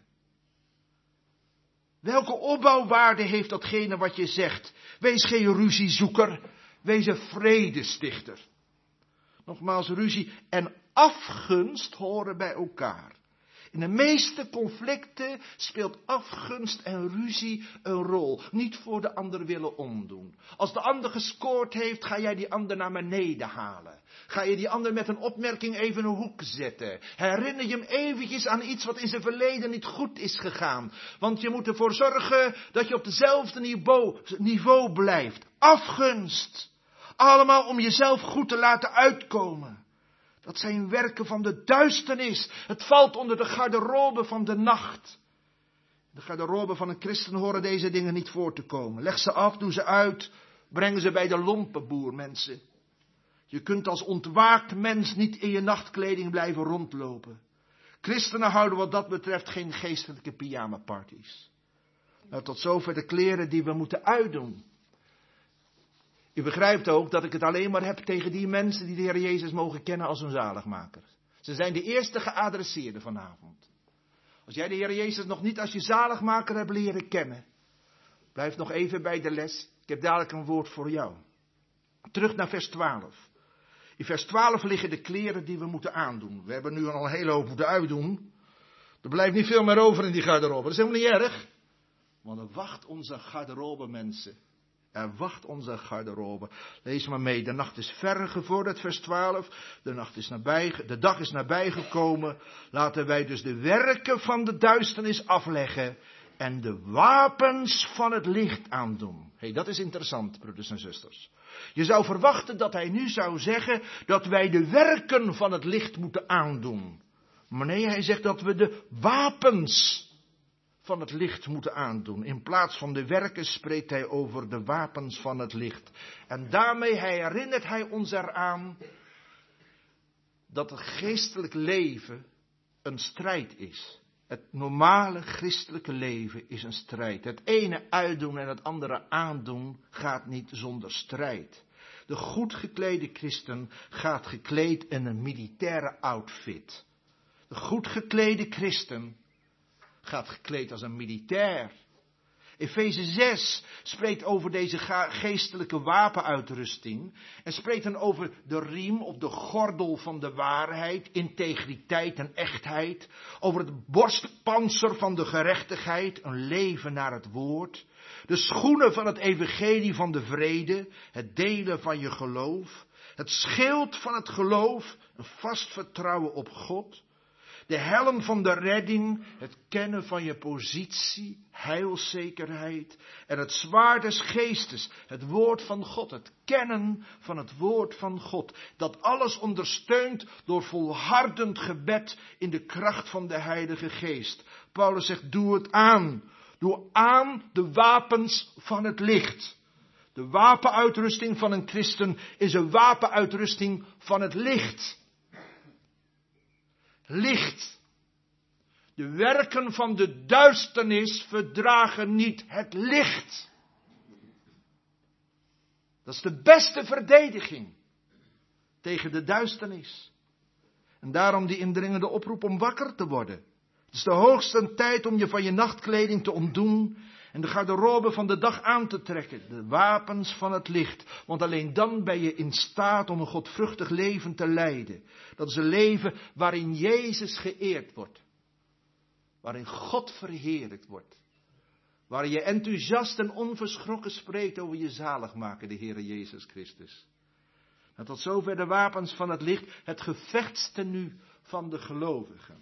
Welke opbouwwaarde heeft datgene wat je zegt? Wees geen ruziezoeker, wees een vredestichter. Nogmaals, ruzie en afgunst horen bij elkaar. In de meeste conflicten speelt afgunst en ruzie een rol. Niet voor de ander willen omdoen. Als de ander gescoord heeft, ga jij die ander naar beneden halen. Ga je die ander met een opmerking even in een hoek zetten. Herinner je hem eventjes aan iets wat in zijn verleden niet goed is gegaan. Want je moet ervoor zorgen dat je op dezelfde niveau blijft. Afgunst. Allemaal om jezelf goed te laten uitkomen. Dat zijn werken van de duisternis. Het valt onder de garderobe van de nacht. De garderobe van een christen horen deze dingen niet voor te komen. Leg ze af, doe ze uit, breng ze bij de lompenboer, mensen. Je kunt als ontwaakt mens niet in je nachtkleding blijven rondlopen. Christenen houden wat dat betreft geen geestelijke pyjamaparties. Nou, tot zover de kleren die we moeten uitdoen. U begrijpt ook dat ik het alleen maar heb tegen die mensen die de Heer Jezus mogen kennen als hun zaligmaker. Ze zijn de eerste geadresseerden vanavond. Als jij de Heer Jezus nog niet als je zaligmaker hebt leren kennen, blijf nog even bij de les. Ik heb dadelijk een woord voor jou. Terug naar vers 12. In vers 12 liggen de kleren die we moeten aandoen. We hebben nu al een hele hoop moeten uitdoen. Er blijft niet veel meer over in die garderobe. Dat is helemaal niet erg. Want er wacht onze garderobe, mensen. Er wacht onze garderobe. Lees maar mee. De nacht is verre gevorderd, vers 12. De dag is nabijgekomen. Laten wij dus de werken van de duisternis afleggen. En de wapens van het licht aandoen. Dat is interessant, broeders en zusters. Je zou verwachten dat hij nu zou zeggen dat wij de werken van het licht moeten aandoen. Maar nee, hij zegt dat we de wapens van het licht moeten aandoen. In plaats van de werken spreekt hij over de wapens van het licht. En daarmee herinnert hij ons eraan dat het geestelijk leven een strijd is. Het normale christelijke leven is een strijd. Het ene uitdoen en het andere aandoen gaat niet zonder strijd. De goed geklede christen gaat gekleed in een militaire outfit. De goed geklede christen gaat gekleed als een militair. Efeze 6 spreekt over deze geestelijke wapenuitrusting. En spreekt dan over de riem of de gordel van de waarheid, integriteit en echtheid. Over het borstpanzer van de gerechtigheid, een leven naar het woord. De schoenen van het evangelie van de vrede, het delen van je geloof. Het schild van het geloof, een vast vertrouwen op God. De helm van de redding, het kennen van je positie, heilzekerheid. En het zwaard des geestes, het woord van God, het kennen van het woord van God. Dat alles ondersteund door volhardend gebed in de kracht van de Heilige Geest. Paulus zegt, doe het aan. Doe aan de wapens van het licht. De wapenuitrusting van een christen is een wapenuitrusting van het licht. Licht. De werken van de duisternis verdragen niet het licht. Dat is de beste verdediging tegen de duisternis. En daarom die indringende oproep om wakker te worden. Het is de hoogste tijd om je van je nachtkleding te ontdoen en de garderobe van de dag aan te trekken. De wapens van het licht. Want alleen dan ben je in staat om een godvruchtig leven te leiden. Dat is een leven waarin Jezus geëerd wordt. Waarin God verheerlijkt wordt. Waarin je enthousiast en onverschrokken spreekt over je zaligmaker, de Heere Jezus Christus. En tot zover de wapens van het licht, het gevechtstenu van de gelovigen.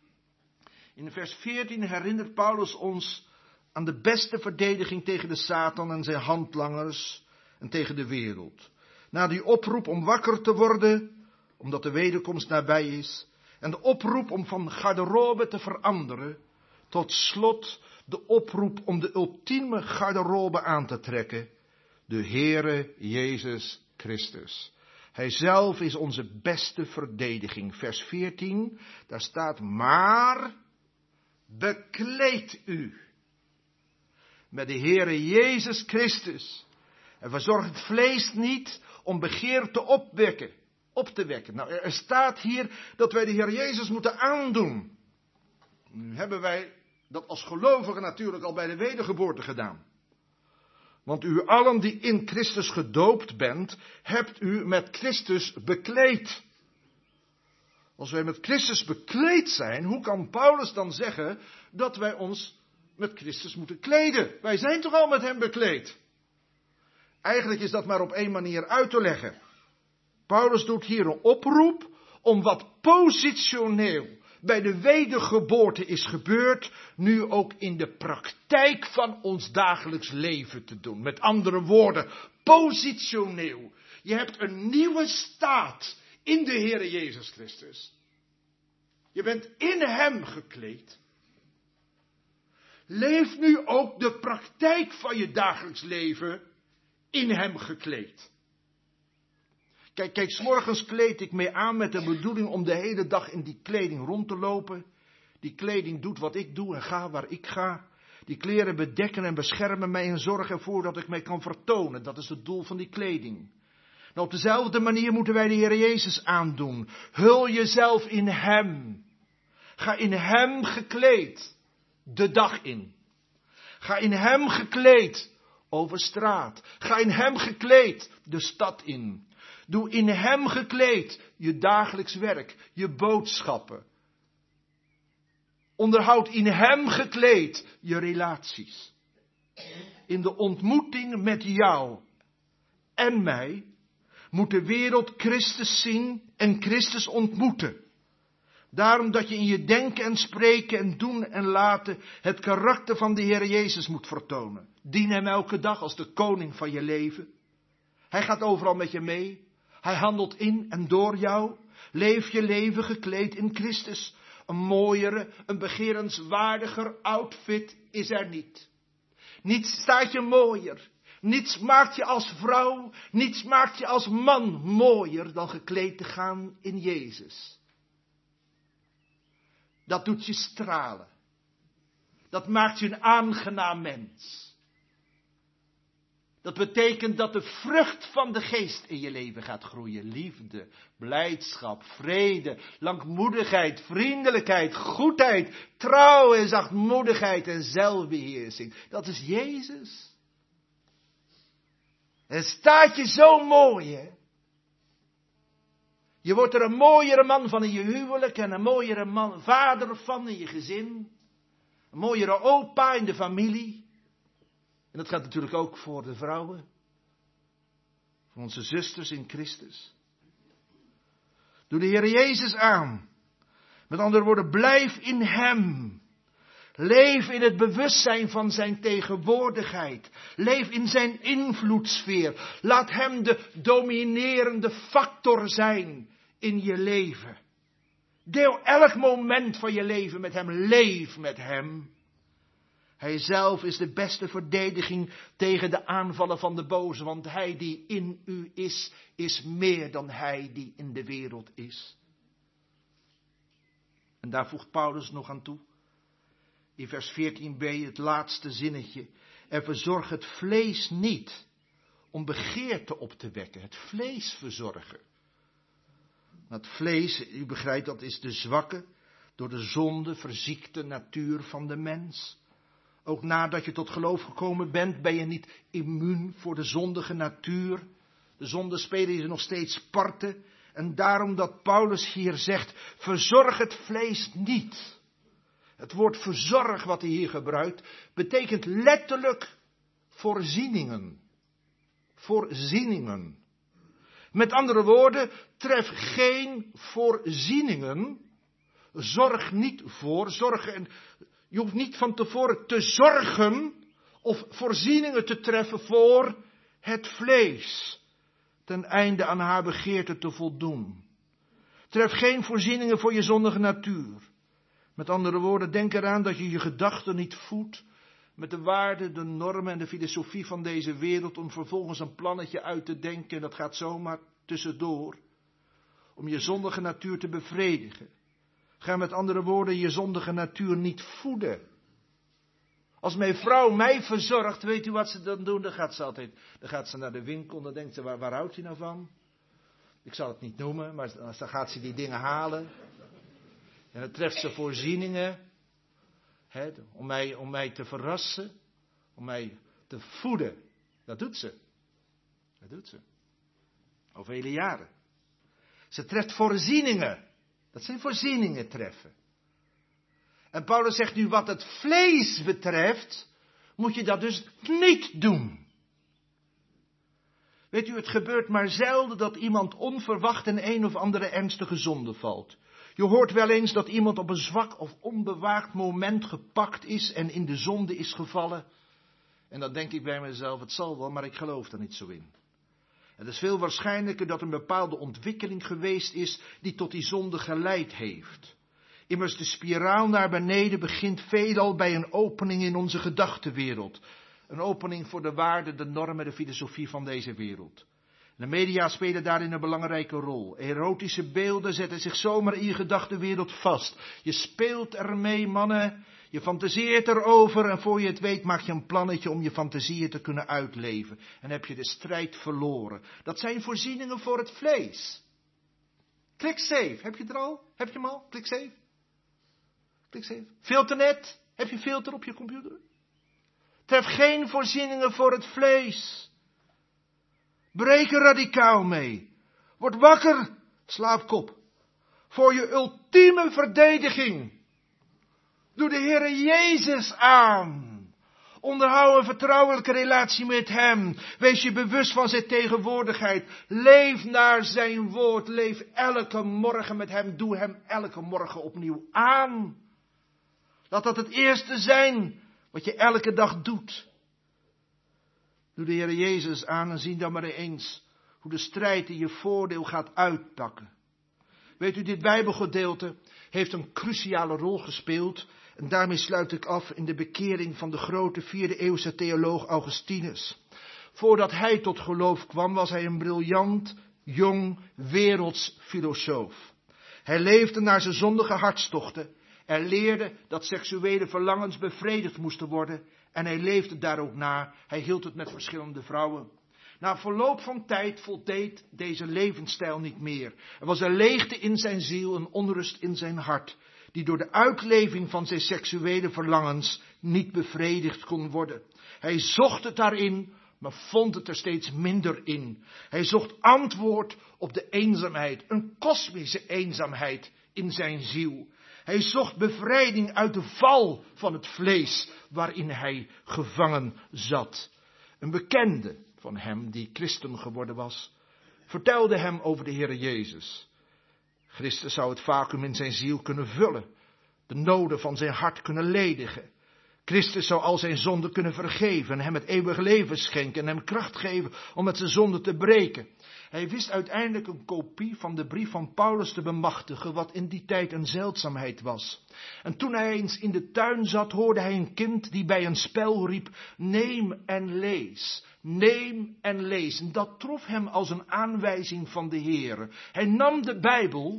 In vers 14 herinnert Paulus ons aan de beste verdediging tegen de Satan en zijn handlangers en tegen de wereld. Na die oproep om wakker te worden, omdat de wederkomst nabij is, en de oproep om van garderobe te veranderen, tot slot de oproep om de ultieme garderobe aan te trekken, de Heere Jezus Christus. Hij zelf is onze beste verdediging. Vers 14, daar staat, maar bekleed u met de Heere Jezus Christus. En verzorg het vlees niet om begeerte op te wekken. Nou, er staat hier dat wij de Heer Jezus moeten aandoen. Nu hebben wij dat als gelovigen natuurlijk al bij de wedergeboorte gedaan. Want u allen die in Christus gedoopt bent, hebt u met Christus bekleed. Als wij met Christus bekleed zijn, hoe kan Paulus dan zeggen dat wij ons met Christus moeten kleden? Wij zijn toch al met hem bekleed? Eigenlijk is dat maar op één manier uit te leggen. Paulus doet hier een oproep om wat positioneel bij de wedergeboorte is gebeurd, nu ook in de praktijk van ons dagelijks leven te doen. Met andere woorden, positioneel. Je hebt een nieuwe staat in de Heere Jezus Christus. Je bent in hem gekleed. Leef nu ook de praktijk van je dagelijks leven in hem gekleed. Kijk, 's morgens kleed ik me aan met de bedoeling om de hele dag in die kleding rond te lopen. Die kleding doet wat ik doe en ga waar ik ga. Die kleren bedekken en beschermen mij en zorgen ervoor dat ik mij kan vertonen. Dat is het doel van die kleding. Nou, op dezelfde manier moeten wij de Heer Jezus aandoen. Hul jezelf in hem. Ga in hem gekleed de dag in. Ga in hem gekleed over straat. Ga in hem gekleed de stad in. Doe in hem gekleed je dagelijks werk, je boodschappen. Onderhoud in hem gekleed je relaties. In de ontmoeting met jou en mij moet de wereld Christus zien en Christus ontmoeten. Daarom dat je in je denken en spreken en doen en laten het karakter van de Heer Jezus moet vertonen. Dien hem elke dag als de koning van je leven. Hij gaat overal met je mee. Hij handelt in en door jou. Leef je leven gekleed in Christus. Een mooiere, een begerenswaardiger outfit is er niet. Niets staat je mooier. Niets maakt je als vrouw, niets maakt je als man mooier dan gekleed te gaan in Jezus. Dat doet je stralen. Dat maakt je een aangenaam mens. Dat betekent dat de vrucht van de geest in je leven gaat groeien. Liefde, blijdschap, vrede, langmoedigheid, vriendelijkheid, goedheid, trouw en zachtmoedigheid en zelfbeheersing. Dat is Jezus. En staat je zo mooi, hè? Je wordt er een mooiere man van in je huwelijk en een mooiere man, vader van in je gezin. Een mooiere opa in de familie. En dat gaat natuurlijk ook voor de vrouwen. Voor onze zusters in Christus. Doe de Heer Jezus aan. Met andere woorden, blijf in hem. Leef in het bewustzijn van zijn tegenwoordigheid. Leef in zijn invloedssfeer. Laat hem de dominerende factor zijn in je leven. Deel elk moment van je leven met hem. Leef met hem. Hij zelf is de beste verdediging tegen de aanvallen van de boze. Want hij die in u is meer dan hij die in de wereld is. En daar voegt Paulus nog aan toe. In vers 14b, het laatste zinnetje. En verzorg het vlees niet om begeerte op te wekken. Het vlees verzorgen. Het vlees, u begrijpt, dat is de zwakke, door de zonde verziekte natuur van de mens. Ook nadat je tot geloof gekomen bent, ben je niet immuun voor de zondige natuur. De zonde spelen je nog steeds parten. En daarom dat Paulus hier zegt, verzorg het vlees niet. Het woord verzorg wat hij hier gebruikt, betekent letterlijk voorzieningen. Voorzieningen. Met andere woorden, tref geen voorzieningen. Zorg niet voor, je hoeft niet van tevoren te zorgen of voorzieningen te treffen voor het vlees. Ten einde aan haar begeerte te voldoen. Tref geen voorzieningen voor je zondige natuur. Met andere woorden, denk eraan dat je je gedachten niet voedt met de waarden, de normen en de filosofie van deze wereld om vervolgens een plannetje uit te denken. Dat gaat zomaar tussendoor. Om je zondige natuur te bevredigen. Ga met andere woorden je zondige natuur niet voeden. Als mijn vrouw mij verzorgt, weet u wat ze dan doen? Dan gaat ze naar de winkel en dan denkt ze, waar houdt hij nou van? Ik zal het niet noemen, maar dan gaat ze die dingen halen. En dan treft ze voorzieningen, om mij te verrassen, om mij te voeden. Dat doet ze. Dat doet ze. Al vele jaren. Ze treft voorzieningen. Dat zijn voorzieningen treffen. En Paulus zegt nu, wat het vlees betreft, moet je dat dus niet doen. Weet u, het gebeurt maar zelden dat iemand onverwacht in een of andere ernstige zonde valt. Je hoort wel eens dat iemand op een zwak of onbewaakt moment gepakt is en in de zonde is gevallen. En dan denk ik bij mezelf, het zal wel, maar ik geloof er niet zo in. Het is veel waarschijnlijker dat een bepaalde ontwikkeling geweest is die tot die zonde geleid heeft. Immers de spiraal naar beneden begint veelal bij een opening in onze gedachtenwereld. Een opening voor de waarden, de normen, de filosofie van deze wereld. De media spelen daarin een belangrijke rol. Erotische beelden zetten zich zomaar in je gedachtenwereld vast. Je speelt ermee, mannen. Je fantaseert erover en voor je het weet maak je een plannetje om je fantasieën te kunnen uitleven. En heb je de strijd verloren. Dat zijn voorzieningen voor het vlees. Klik save. Heb je het er al? Heb je hem al? Klik save. Klik save. Filternet. Heb je filter op je computer? Tref geen voorzieningen voor het vlees. Breek er radicaal mee. Word wakker, slaapkop, voor je ultieme verdediging. Doe de Heere Jezus aan. Onderhoud een vertrouwelijke relatie met Hem. Wees je bewust van zijn tegenwoordigheid. Leef naar zijn woord. Leef elke morgen met Hem. Doe Hem elke morgen opnieuw aan. Laat dat het eerste zijn wat je elke dag doet. Doe de Heere Jezus aan en zie dan maar eens hoe de strijd in je voordeel gaat uitpakken. Weet u, dit Bijbelgedeelte heeft een cruciale rol gespeeld. En daarmee sluit ik af in de bekering van de grote 4e eeuwse theoloog Augustinus. Voordat hij tot geloof kwam, was hij een briljant, jong, werelds filosoof. Hij leefde naar zijn zondige hartstochten. Hij leerde dat seksuele verlangens bevredigd moesten worden. En hij leefde daar ook naar. Hij hield het met verschillende vrouwen. Na verloop van tijd voldeed deze levensstijl niet meer. Er was een leegte in zijn ziel, een onrust in zijn hart, die door de uitleving van zijn seksuele verlangens niet bevredigd kon worden. Hij zocht het daarin, maar vond het er steeds minder in. Hij zocht antwoord op de eenzaamheid, een kosmische eenzaamheid in zijn ziel. Hij zocht bevrijding uit de val van het vlees waarin hij gevangen zat. Een bekende van hem, die christen geworden was, vertelde hem over de Heere Jezus. Christus zou het vacuüm in zijn ziel kunnen vullen, de noden van zijn hart kunnen ledigen. Christus zou al zijn zonden kunnen vergeven en hem het eeuwige leven schenken en hem kracht geven om met zijn zonden te breken. Hij wist uiteindelijk een kopie van de brief van Paulus te bemachtigen, wat in die tijd een zeldzaamheid was. En toen hij eens in de tuin zat, hoorde hij een kind die bij een spel riep: neem en lees. Neem en lees. En dat trof hem als een aanwijzing van de Heere. Hij nam de Bijbel.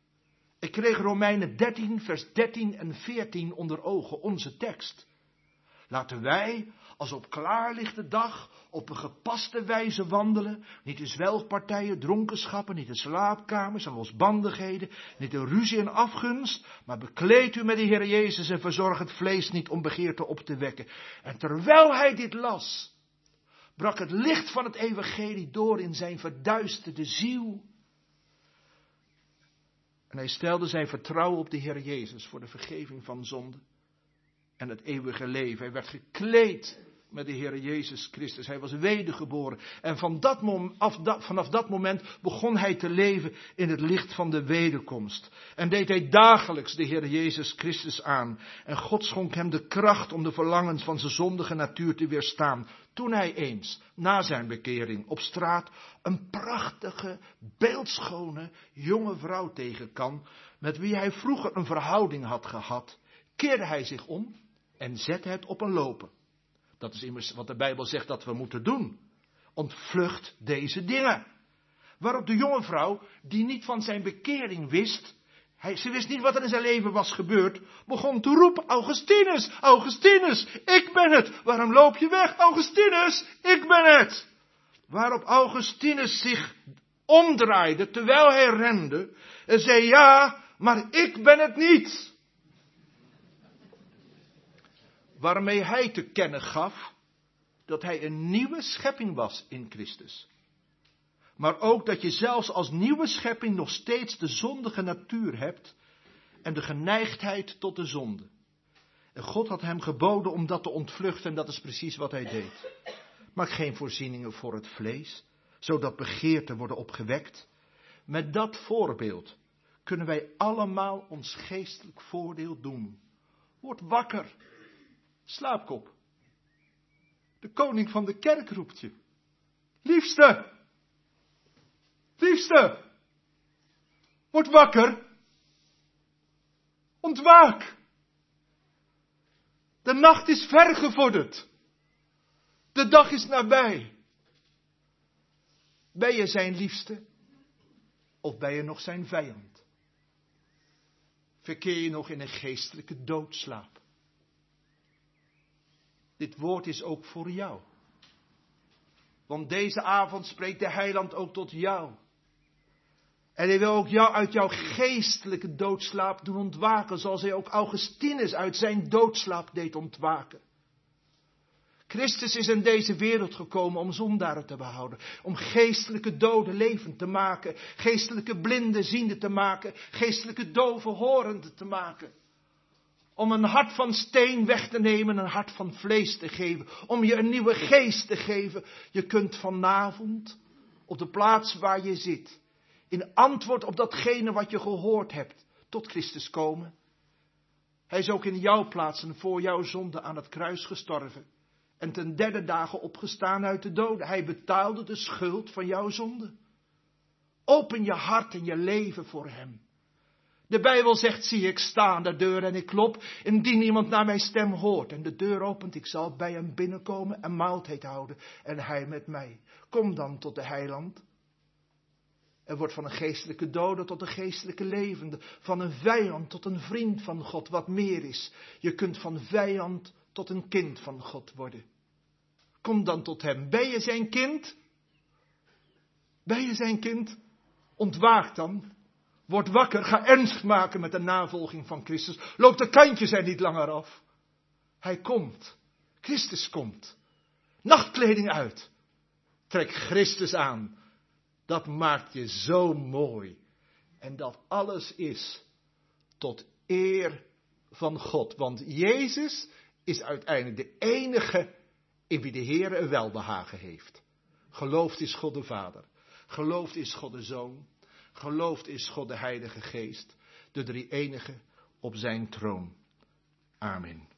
Ik kreeg Romeinen 13, vers 13 en 14 onder ogen, onze tekst. Laten wij, als op klaarlichte dag, op een gepaste wijze wandelen. Niet in zwelgpartijen, dronkenschappen, niet in slaapkamers en losbandigheden. Niet in ruzie en afgunst. Maar bekleed u met de Heer Jezus en verzorg het vlees niet om begeerte op te wekken. En terwijl hij dit las, brak het licht van het evangelie door in zijn verduisterde ziel. En hij stelde zijn vertrouwen op de Heer Jezus voor de vergeving van zonde en het eeuwige leven. Hij werd gekleed met de Heer Jezus Christus. Hij was wedergeboren. En vanaf dat moment begon hij te leven in het licht van de wederkomst. En deed hij dagelijks de Heer Jezus Christus aan. En God schonk hem de kracht om de verlangens van zijn zondige natuur te weerstaan. Toen hij eens, na zijn bekering, op straat een prachtige, beeldschone, jonge vrouw tegenkwam, met wie hij vroeger een verhouding had gehad, keerde hij zich om en zette het op een lopen. Dat is immers wat de Bijbel zegt dat we moeten doen. Ontvlucht deze dingen. Waarop de jonge vrouw, die niet van zijn bekering wist, ze wist niet wat er in zijn leven was gebeurd, begon te roepen: Augustinus, Augustinus, ik ben het. Waarom loop je weg? Augustinus, ik ben het. Waarop Augustinus zich omdraaide terwijl hij rende en zei: ja, maar ik ben het niet. Waarmee hij te kennen gaf dat hij een nieuwe schepping was in Christus. Maar ook dat je zelfs als nieuwe schepping nog steeds de zondige natuur hebt en de geneigdheid tot de zonde. En God had hem geboden om dat te ontvluchten en dat is precies wat hij deed. Maak geen voorzieningen voor het vlees, zodat begeerten worden opgewekt. Met dat voorbeeld kunnen wij allemaal ons geestelijk voordeel doen. Word wakker. Slaapkop. De koning van de kerk roept je. Liefste. Liefste. Word wakker. Ontwaak. De nacht is vergevorderd. De dag is nabij. Ben je zijn liefste? Of ben je nog zijn vijand? Verkeer je nog in een geestelijke doodslaap? Dit woord is ook voor jou. Want deze avond spreekt de Heiland ook tot jou. En hij wil ook jou uit jouw geestelijke doodslaap doen ontwaken, zoals hij ook Augustinus uit zijn doodslaap deed ontwaken. Christus is in deze wereld gekomen om zondaren te behouden. Om geestelijke doden levend te maken. Geestelijke blinden ziende te maken. Geestelijke doven horende te maken. Om een hart van steen weg te nemen en een hart van vlees te geven. Om je een nieuwe geest te geven. Je kunt vanavond op de plaats waar je zit, in antwoord op datgene wat je gehoord hebt, tot Christus komen. Hij is ook in jouw plaats en voor jouw zonde aan het kruis gestorven. En ten derde dagen opgestaan uit de doden. Hij betaalde de schuld van jouw zonde. Open je hart en je leven voor hem. De Bijbel zegt, zie ik sta aan de deur en ik klop. Indien iemand naar mijn stem hoort en de deur opent, ik zal bij hem binnenkomen en maaltijd houden. En hij met mij. Kom dan tot de heiland. Er wordt van een geestelijke dode tot een geestelijke levende. Van een vijand tot een vriend van God. Wat meer is. Je kunt van vijand tot een kind van God worden. Kom dan tot hem. Ben je zijn kind? Ben je zijn kind? Ontwaak dan. Word wakker. Ga ernst maken met de navolging van Christus. Loop de kantjes er niet langer af. Hij komt. Christus komt. Nachtkleding uit. Trek Christus aan. Dat maakt je zo mooi. En dat alles is tot eer van God. Want Jezus is uiteindelijk de enige in wie de Heer een welbehagen heeft. Geloofd is God de Vader. Geloofd is God de Zoon. Geloofd is God de Heilige Geest. De drie enige op zijn troon. Amen.